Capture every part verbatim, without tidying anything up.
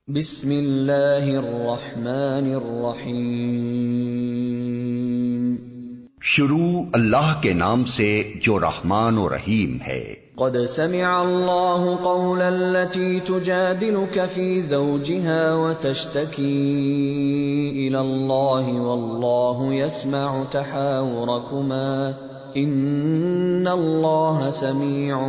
بسم اللہ الرحمن الرحیم۔ شروع اللہ کے نام سے جو رحمان و رحیم ہے۔ قد سمع اللہ قول التي تجادلك في زوجها وتشتكي إلى الله والله يسمع تحاوركما إن الله سميع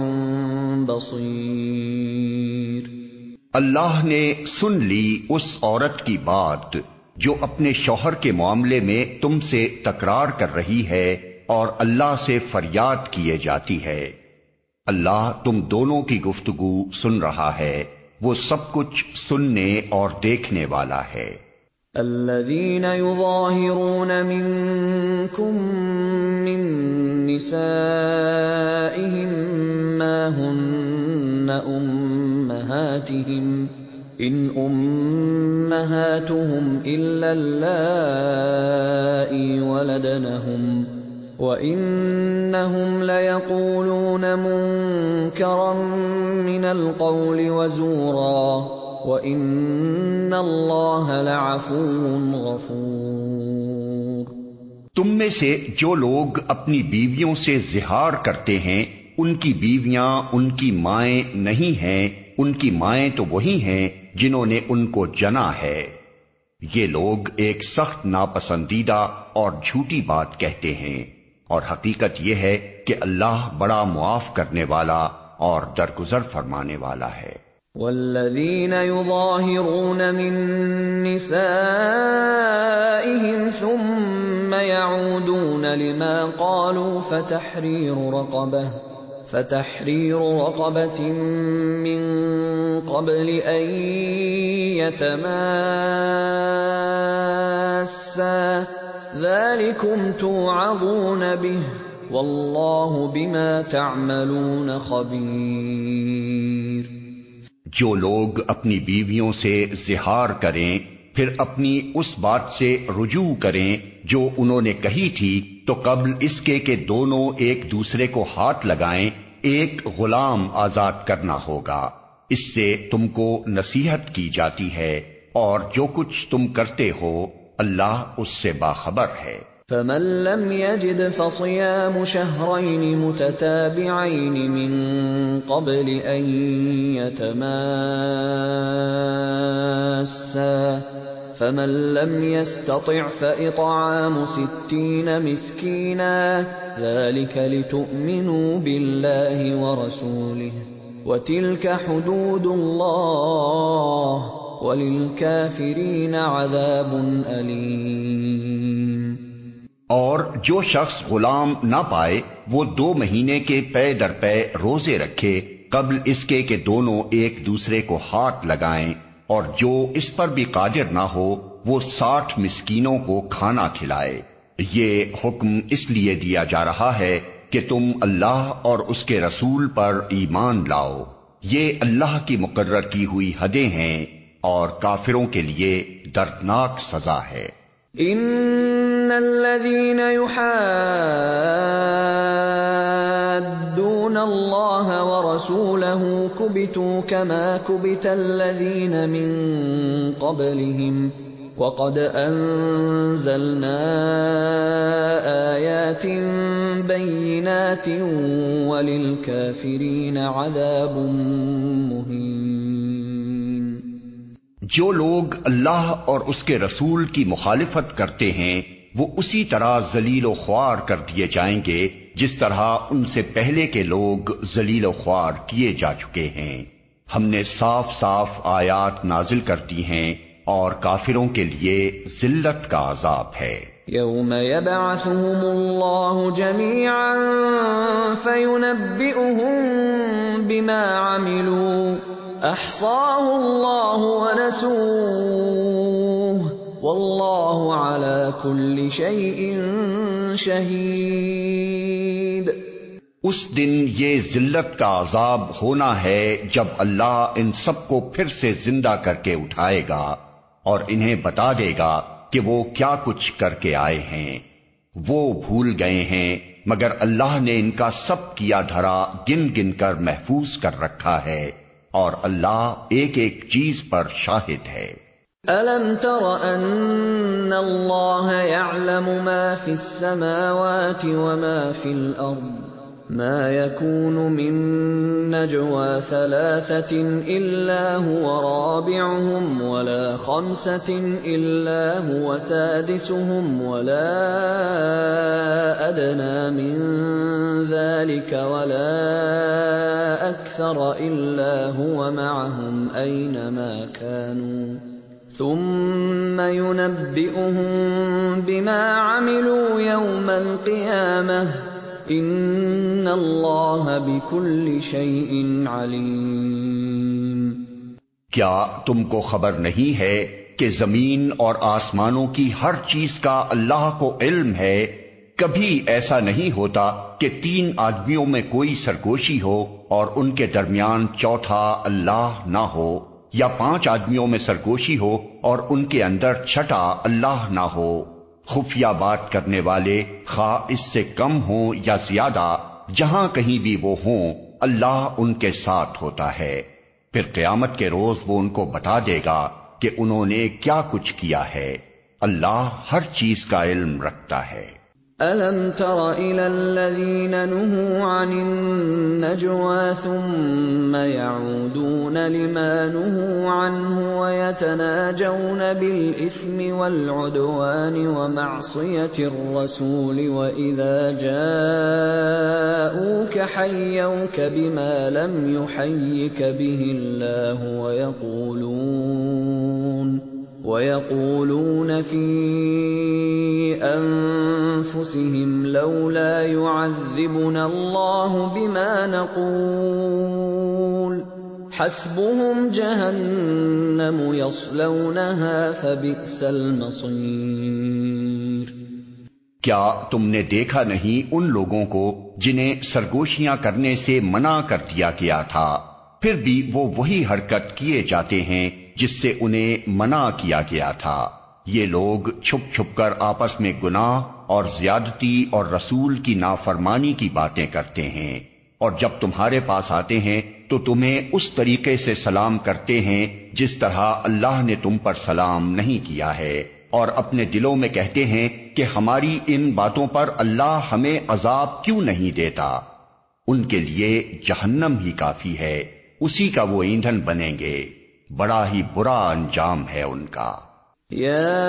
بصير۔ اللہ نے سن لی اس عورت کی بات جو اپنے شوہر کے معاملے میں تم سے تکرار کر رہی ہے اور اللہ سے فریاد کیے جاتی ہے۔ اللہ تم دونوں کی گفتگو سن رہا ہے، وہ سب کچھ سننے اور دیکھنے والا ہے۔ الذين يظاهرون منكم من نسائهم ما هن أمهاتهم إن أمهاتهم إلا اللائي ولدنهم وإنهم ليقولون منكرا من القول وزورا وَإِنَّ اللَّهَ لَعَفُوٌّ غَفُورٌ۔ تم میں سے جو لوگ اپنی بیویوں سے زہار کرتے ہیں ان کی بیویاں ان کی مائیں نہیں ہیں، ان کی مائیں تو وہی ہیں جنہوں نے ان کو جنا ہے۔ یہ لوگ ایک سخت ناپسندیدہ اور جھوٹی بات کہتے ہیں، اور حقیقت یہ ہے کہ اللہ بڑا معاف کرنے والا اور درگزر فرمانے والا ہے۔ والذین یظاہرون من نسائهم ثم يعودون لما قالوا فتحرير رقبة فتحرير رقبة من قبل أن يتماسا ذلكم توعظون به والله بما تعملون خبير۔ جو لوگ اپنی بیویوں سے زہار کریں پھر اپنی اس بات سے رجوع کریں جو انہوں نے کہی تھی تو قبل اس کے کہ دونوں ایک دوسرے کو ہاتھ لگائیں ایک غلام آزاد کرنا ہوگا، اس سے تم کو نصیحت کی جاتی ہے، اور جو کچھ تم کرتے ہو اللہ اس سے باخبر ہے۔ فمن لم يجد فصيام شهرين متتابعين من قبل أن يتماسا فمن لم يستطع فإطعام ستين مسكينا ذلك لتؤمنوا بالله ورسوله وتلك حدود الله وللكافرين عذاب أليم۔ اور جو شخص غلام نہ پائے وہ دو مہینے کے پے در پے روزے رکھے قبل اس کے کہ دونوں ایک دوسرے کو ہاتھ لگائیں، اور جو اس پر بھی قادر نہ ہو وہ ساٹھ مسکینوں کو کھانا کھلائے۔ یہ حکم اس لیے دیا جا رہا ہے کہ تم اللہ اور اس کے رسول پر ایمان لاؤ۔ یہ اللہ کی مقرر کی ہوئی حدیں ہیں اور کافروں کے لیے دردناک سزا ہے۔ ان الذين يحادون الله ورسوله كبتوا كما كبت الذين من قبلهم وقد انزلنا آيات بينات وللكافرين عذاب مهين۔ جو لوگ اللہ اور اس کے رسول کی مخالفت کرتے ہیں وہ اسی طرح ذلیل و خوار کر دیے جائیں گے جس طرح ان سے پہلے کے لوگ ذلیل و خوار کیے جا چکے ہیں۔ ہم نے صاف صاف آیات نازل کر دی ہیں اور کافروں کے لیے ذلت کا عذاب ہے۔ یوم یبعثهم اللہ جميعا فینبئهم بما عملوا احصاہ اللہ ونسوہ واللہ علی کل شیء شہید۔ اس دن یہ ذلت کا عذاب ہونا ہے جب اللہ ان سب کو پھر سے زندہ کر کے اٹھائے گا اور انہیں بتا دے گا کہ وہ کیا کچھ کر کے آئے ہیں۔ وہ بھول گئے ہیں مگر اللہ نے ان کا سب کیا دھرا گن گن کر محفوظ کر رکھا ہے۔ اور اللہ ایک ایک چیز پر شاہد ہے۔ أَلَمْ تَرَ أَنَّ اللَّهَ يَعْلَمُ مَا فِي السَّمَاوَاتِ وَمَا فِي الْأَرْضِ مَا يَكُونُ مِن نَّجْوَىٰ ثَلَاثَةٍ إِلَّا هُوَ رَابِعُهُمْ وَلَا خَمْسَةٍ إِلَّا هُوَ سَادِسُهُمْ وَلَا أَدْنَىٰ مِن ذَٰلِكَ وَلَا أَكْثَرَ إِلَّا هُوَ مَعَهُمْ أَيْنَمَا كَانُوا ثُمَّ يُنَبِّئُهُم بِمَا عَمِلُوا يَوْمَ الْقِيَامَةِ إِنَّ اللَّهَ بِكُلِّ شَيْءٍ عَلِيمٌ۔ کیا تم کو خبر نہیں ہے کہ زمین اور آسمانوں کی ہر چیز کا اللہ کو علم ہے؟ کبھی ایسا نہیں ہوتا کہ تین آدمیوں میں کوئی سرگوشی ہو اور ان کے درمیان چوتھا اللہ نہ ہو، یا پانچ آدمیوں میں سرگوشی ہو اور ان کے اندر چھٹا اللہ نہ ہو۔ خفیہ بات کرنے والے خواہ اس سے کم ہوں یا زیادہ، جہاں کہیں بھی وہ ہوں، اللہ ان کے ساتھ ہوتا ہے۔ پھر قیامت کے روز وہ ان کو بتا دے گا کہ انہوں نے کیا کچھ کیا ہے۔ اللہ ہر چیز کا علم رکھتا ہے۔ أَلَمْ تَرَ إِلَى الَّذِينَ نُهُوا عَنِ النَّجْوَىٰ ثُمَّ يَعُودُونَ لِمَا نُهُوا عَنْهُ وَيَتَنَاجَوْنَ بِالْإِثْمِ وَالْعُدْوَانِ وَمَعْصِيَتِ الرَّسُولِ وَإِذَا جَاءُوكَ حَيَّوْكَ بِمَا لَمْ يُحَيِّكَ بِهِ اللَّهُ وَيَقُولُونَ وَيَقُولُونَ فِي أَنفُسِهِمْ لَوْلَا يُعَذِّبُنَا اللَّهُ بِمَا نَقُولُ حَسْبُهُمْ جَهَنَّمُ يَصْلَوْنَهَا فَبِئْسَ الْمَصِيرُ۔ کیا تم نے دیکھا نہیں ان لوگوں کو جنہیں سرگوشیاں کرنے سے منع کر دیا گیا تھا، پھر بھی وہ وہی حرکت کیے جاتے ہیں جس سے انہیں منع کیا گیا تھا۔ یہ لوگ چھپ چھپ کر آپس میں گناہ اور زیادتی اور رسول کی نافرمانی کی باتیں کرتے ہیں، اور جب تمہارے پاس آتے ہیں تو تمہیں اس طریقے سے سلام کرتے ہیں جس طرح اللہ نے تم پر سلام نہیں کیا ہے، اور اپنے دلوں میں کہتے ہیں کہ ہماری ان باتوں پر اللہ ہمیں عذاب کیوں نہیں دیتا۔ ان کے لیے جہنم ہی کافی ہے، اسی کا وہ ایندھن بنیں گے، بڑا ہی برا انجام ہے ان کا۔ یا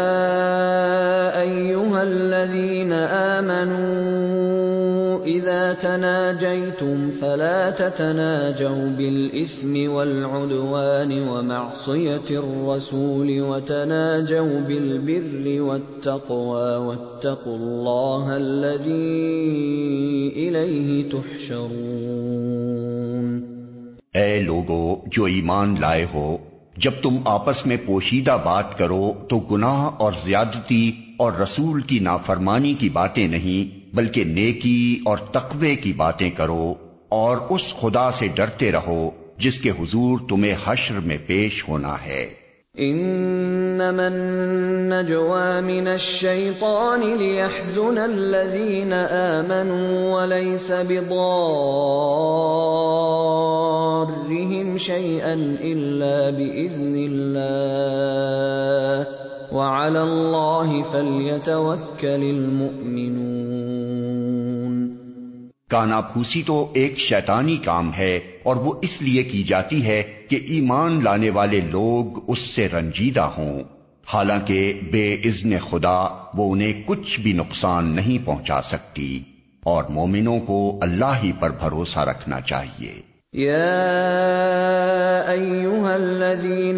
ایھا الذین آمنوا اذا تناجیتم فلا تتناجوا بالاثم والعدوان ومعصیة الرسول وتناجوا بالبر والتقوى واتقوا اللہ الذی الیہ تحشرون۔ اے لوگو جو ایمان لائے ہو، جب تم آپس میں پوشیدہ بات کرو تو گناہ اور زیادتی اور رسول کی نافرمانی کی باتیں نہیں بلکہ نیکی اور تقوی کی باتیں کرو، اور اس خدا سے ڈرتے رہو جس کے حضور تمہیں حشر میں پیش ہونا ہے۔ انما النجوى من الشيطان ليحزن الذين آمنوا وليس بضارهم شيئا إلا بإذن الله وعلى الله فليتوكل المؤمنون۔ کانا پھوسی تو ایک شیطانی کام ہے، اور وہ اس لیے کی جاتی ہے کہ ایمان لانے والے لوگ اس سے رنجیدہ ہوں، حالانکہ بے اذن خدا وہ انہیں کچھ بھی نقصان نہیں پہنچا سکتی، اور مومنوں کو اللہ ہی پر بھروسہ رکھنا چاہیے۔ یا ایھا الذین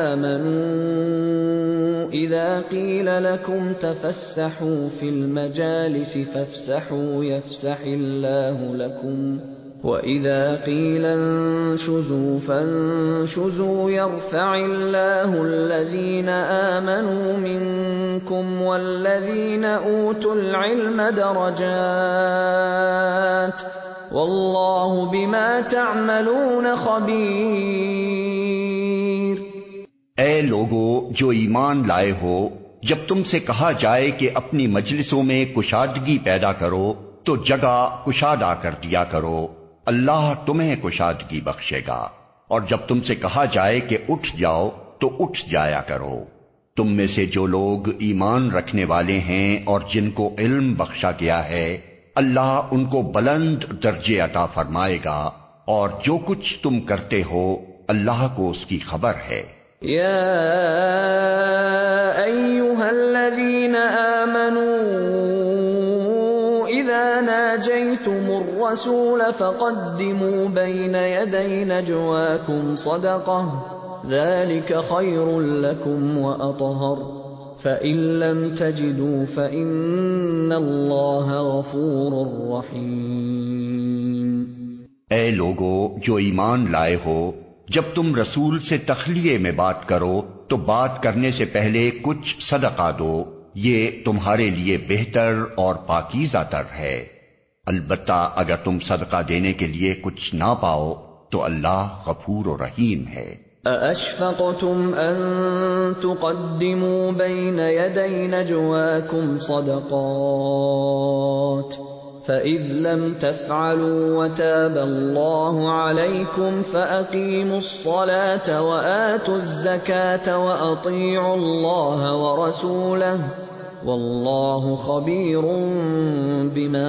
آمنوا اذا قیل لکم تفسحوا فی المجالس فافسحوا یفسح اللہ لکم وَإِذَا قِيلَ انشُزُوا فَانشُزُوا يَرْفَعِ اللَّهُ الَّذِينَ آمَنُوا مِنكُمْ وَالَّذِينَ أُوتُوا الْعِلْمَ دَرَجَاتٍ وَاللَّهُ بِمَا تَعْمَلُونَ خَبِيرٌ۔ اے لوگو جو ایمان لائے ہو، جب تم سے کہا جائے کہ اپنی مجلسوں میں کشادگی پیدا کرو تو جگہ کشادہ کر دیا کرو، اللہ تمہیں کشادگی بخشے گا، اور جب تم سے کہا جائے کہ اٹھ جاؤ تو اٹھ جایا کرو۔ تم میں سے جو لوگ ایمان رکھنے والے ہیں اور جن کو علم بخشا گیا ہے، اللہ ان کو بلند درجے عطا فرمائے گا، اور جو کچھ تم کرتے ہو اللہ کو اس کی خبر ہے۔ یا ایھا الذین آمنوا اذا ناجیتم الرسول فقدموا بین یدی نجواکم صدقہ ذلك خیر لکم واطہر فَإِن لَّمْ تَجِدُوا فَإِنَّ اللَّهَ غَفُورٌ رَّحِيمٌ۔ اے لوگو جو ایمان لائے ہو، جب تم رسول سے تخلیے میں بات کرو تو بات کرنے سے پہلے کچھ صدقہ دو، یہ تمہارے لیے بہتر اور پاکیزہ تر ہے۔ البتہ اگر تم صدقہ دینے کے لیے کچھ نہ پاؤ تو اللہ غفور و رحیم ہے۔ أَأَشْفَقْتُمْ أَن تُقَدِّمُوا بَيْنَ يَدَيْ نَجْوَاكُمْ صَدَقَاتٍ فَإِذْ لَمْ تَفْعَلُوا وَتَابَ اللَّهُ عَلَيْكُمْ فَأَقِيمُوا الصَّلَاةَ وَآتُوا الزَّكَاةَ وَأَطِيعُوا اللَّهَ وَرَسُولَهُ وَاللَّهُ خَبِيرٌ بِمَا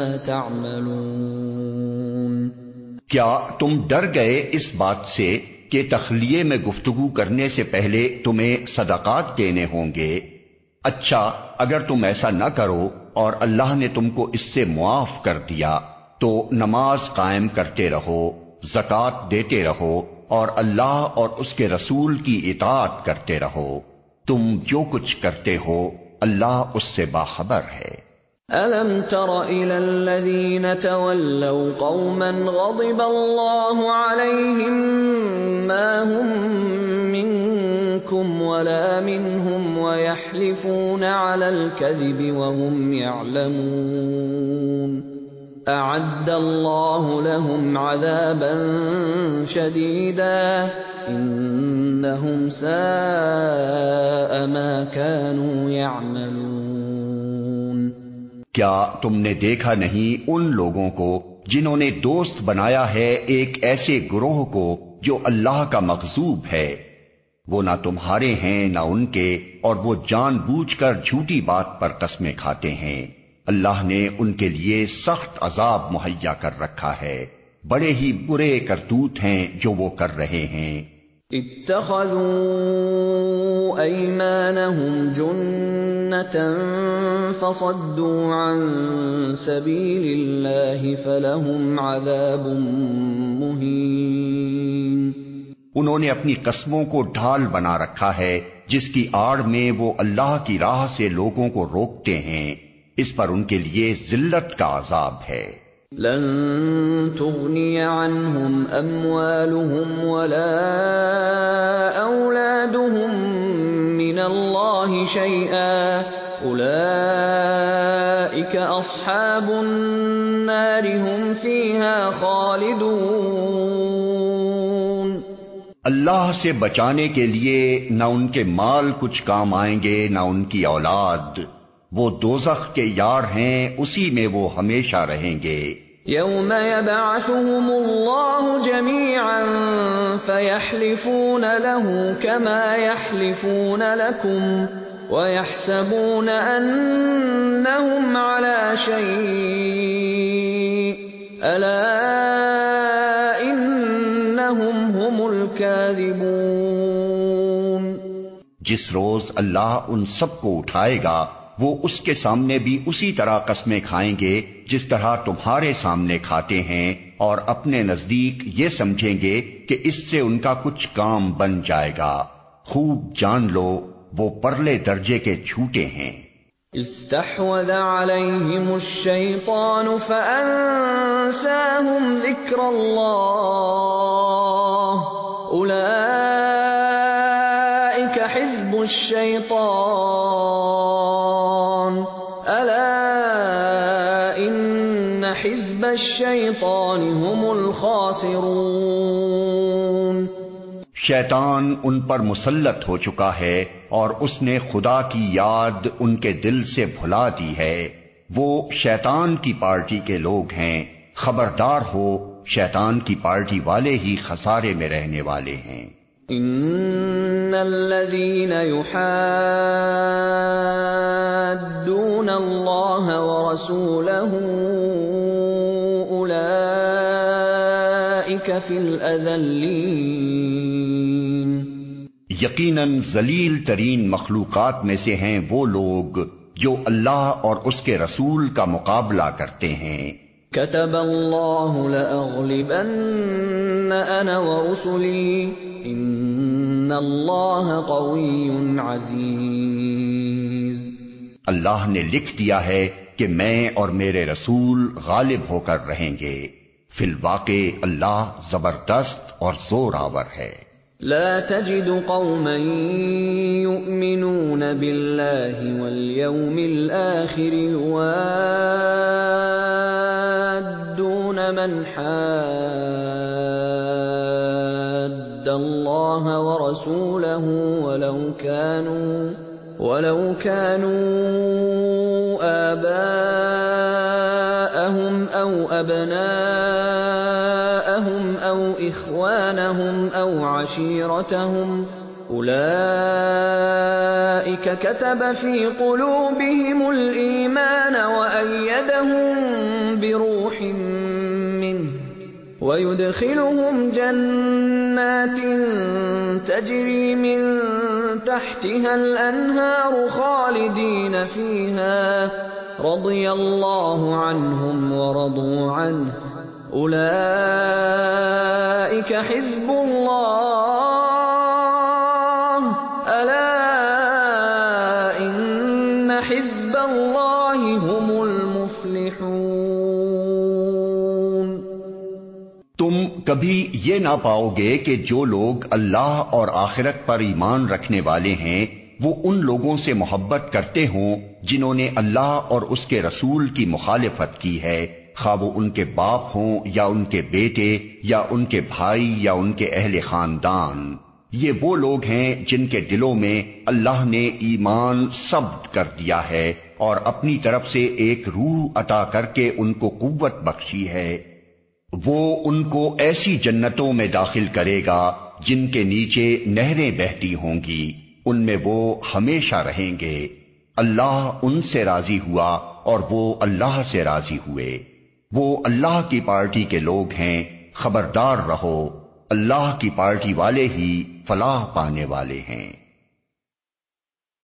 تَعْمَلُونَ۔ کیا تم ڈر گئے اس بات سے کہ تخلیے میں گفتگو کرنے سے پہلے تمہیں صدقات دینے ہوں گے؟ اچھا اگر تم ایسا نہ کرو اور اللہ نے تم کو اس سے معاف کر دیا تو نماز قائم کرتے رہو، زکوٰۃ دیتے رہو، اور اللہ اور اس کے رسول کی اطاعت کرتے رہو۔ تم جو کچھ کرتے ہو اللہ اس سے باخبر ہے۔ أَلَمْ تَرَ إِلَى الَّذِينَ تَوَلَّوْا قَوْمًا غَضِبَ اللَّهُ عَلَيْهِمْ مَا هُمْ مِنكُمْ وَلَا مِنْهُمْ وَيَحْلِفُونَ عَلَى الْكَذِبِ وَهُمْ يَعْلَمُونَ أَعَدَّ اللَّهُ لَهُمْ عَذَابًا شَدِيدًا إِنَّهُمْ سَاءَ مَا كَانُوا يَعْمَلُونَ۔ کیا تم نے دیکھا نہیں ان لوگوں کو جنہوں نے دوست بنایا ہے ایک ایسے گروہ کو جو اللہ کا مغضوب ہے؟ وہ نہ تمہارے ہیں نہ ان کے، اور وہ جان بوجھ کر جھوٹی بات پر قسمیں کھاتے ہیں۔ اللہ نے ان کے لیے سخت عذاب مہیا کر رکھا ہے، بڑے ہی برے کرتوت ہیں جو وہ کر رہے ہیں۔ اتخذوا ایمانہم جنة فصدوا عن سبیل اللہ فلہم عذاب مہین۔ انہوں نے اپنی قسموں کو ڈھال بنا رکھا ہے جس کی آڑ میں وہ اللہ کی راہ سے لوگوں کو روکتے ہیں، اس پر ان کے لیے ذلت کا عذاب ہے۔ لن تغنی عنہم اموالہم ولا اولادہم من اللہ شیئا اولئک اصحاب النار ہم فیہا خالدون۔ اللہ سے بچانے کے لیے نہ ان کے مال کچھ کام آئیں گے نہ ان کی اولاد، وہ دوزخ کے یار ہیں، اسی میں وہ ہمیشہ رہیں گے۔ یوم یبعثہم اللہ جمیعا فیحلفون له کما یحلفون لکم ویحسبون انہم علی شیء الا انہم هم الکاذبون۔ جس روز اللہ ان سب کو اٹھائے گا وہ اس کے سامنے بھی اسی طرح قسمیں کھائیں گے جس طرح تمہارے سامنے کھاتے ہیں، اور اپنے نزدیک یہ سمجھیں گے کہ اس سے ان کا کچھ کام بن جائے گا۔ خوب جان لو وہ پرلے درجے کے جھوٹے ہیں۔ استحوذ علیہم الشیطان فانساہم ذکر اللہ اولئک حزب الشیطان الا ان حزب الشیطان هم الخاسرون۔ شیطان ان پر مسلط ہو چکا ہے اور اس نے خدا کی یاد ان کے دل سے بھلا دی ہے۔ وہ شیطان کی پارٹی کے لوگ ہیں، خبردار ہو شیطان کی پارٹی والے ہی خسارے میں رہنے والے ہیں۔ ان الذين يحادون الله ورسوله اولئك في الاذلين، یقیناً ذلیل ترین مخلوقات میں سے ہیں وہ لوگ جو اللہ اور اس کے رسول کا مقابلہ کرتے ہیں۔ كتب الله لأغلبن أنا ورسلي إن الله قوي عزيز، اللہ نے لکھ دیا ہے کہ میں اور میرے رسول غالب ہو کر رہیں گے، فی الواقع اللہ زبردست اور زور آور ہے۔ لا تجد قوما يؤمنون بالله واليوم الآخر يوادون من حاد الله ورسوله ولو كانوا ولو كانوا آباءهم أو أبناءهم أو إخوانهم أو عشيرتهم أولئك كتب في قلوبهم الإيمان وأيدهم بروح منه ويدخلهم جنات تجري من تحتها الأنهار خالدين فيها رضي الله عنهم ورضوا عنه أولئك حزب الله ألا إن حزب الله هم المفلحون۔ تم کبھی یہ نہ پاؤ گے کہ جو لوگ اللہ اور آخرت پر ایمان رکھنے والے ہیں وہ ان لوگوں سے محبت کرتے ہوں جنہوں نے اللہ اور اس کے رسول کی مخالفت کی ہے، خواہ وہ ان کے باپ ہوں یا ان کے بیٹے یا ان کے بھائی یا ان کے اہل خاندان۔ یہ وہ لوگ ہیں جن کے دلوں میں اللہ نے ایمان ثبت کر دیا ہے اور اپنی طرف سے ایک روح عطا کر کے ان کو قوت بخشی ہے۔ وہ ان کو ایسی جنتوں میں داخل کرے گا جن کے نیچے نہریں بہتی ہوں گی، ان میں وہ ہمیشہ رہیں گے۔ اللہ ان سے راضی ہوا اور وہ اللہ سے راضی ہوئے۔ وہ اللہ کی پارٹی کے لوگ ہیں، خبردار رہو، اللہ کی پارٹی والے ہی فلاح پانے والے ہیں۔